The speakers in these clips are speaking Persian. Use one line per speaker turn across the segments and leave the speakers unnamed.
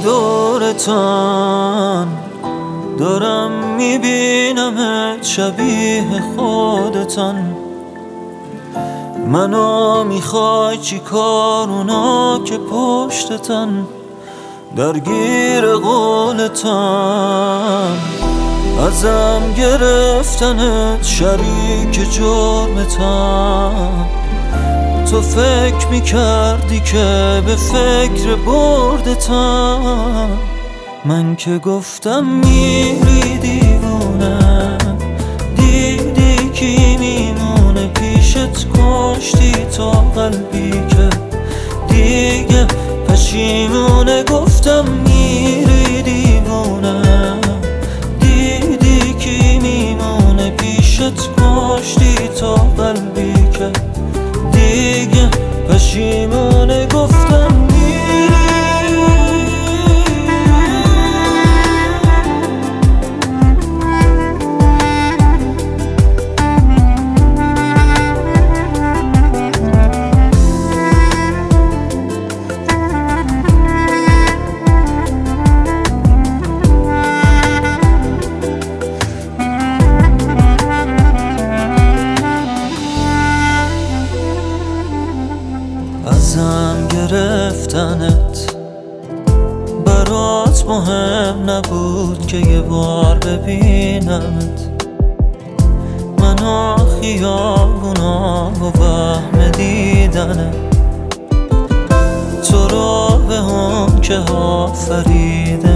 دورتان دارم میبینمت شبیه خودتان. منو میخوای چی کار اونا که پشتتن درگیر قولتن. ازم گرفتنت شریک جرمتن. تو فکر میکردی که به فکر بردتن. من که گفتم میری دیوونه، دیدی کی میمونه پیشت، کشتی تا قلبی که دیگه پشیمونه. گفتم میری دیوونه، دیدی کی میمونه پیشت، کشتی تا قلبی که دیگه پشیمونه. گفتم ازم گرفتنت برات مهم نبود که یه بار ببینمت. منو خیابونا و وهم دیدنه، تو رو به اون که آفریده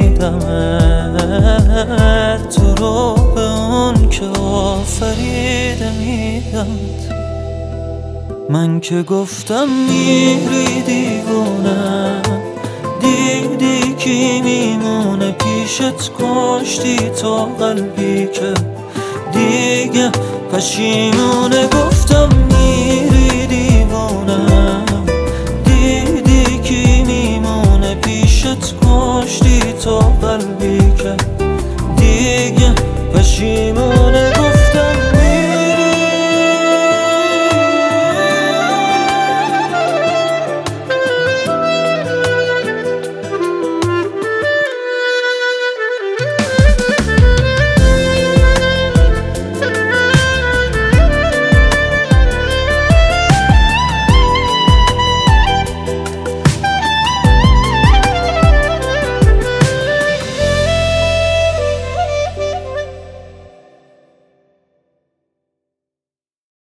میدمت، تو رو به اون که آفریده میدمت. من که گفتم میری دیوونه، دیدی کی میمونه پیشت، کشتی تا قلبی که دیگه پشیمونه. گفتم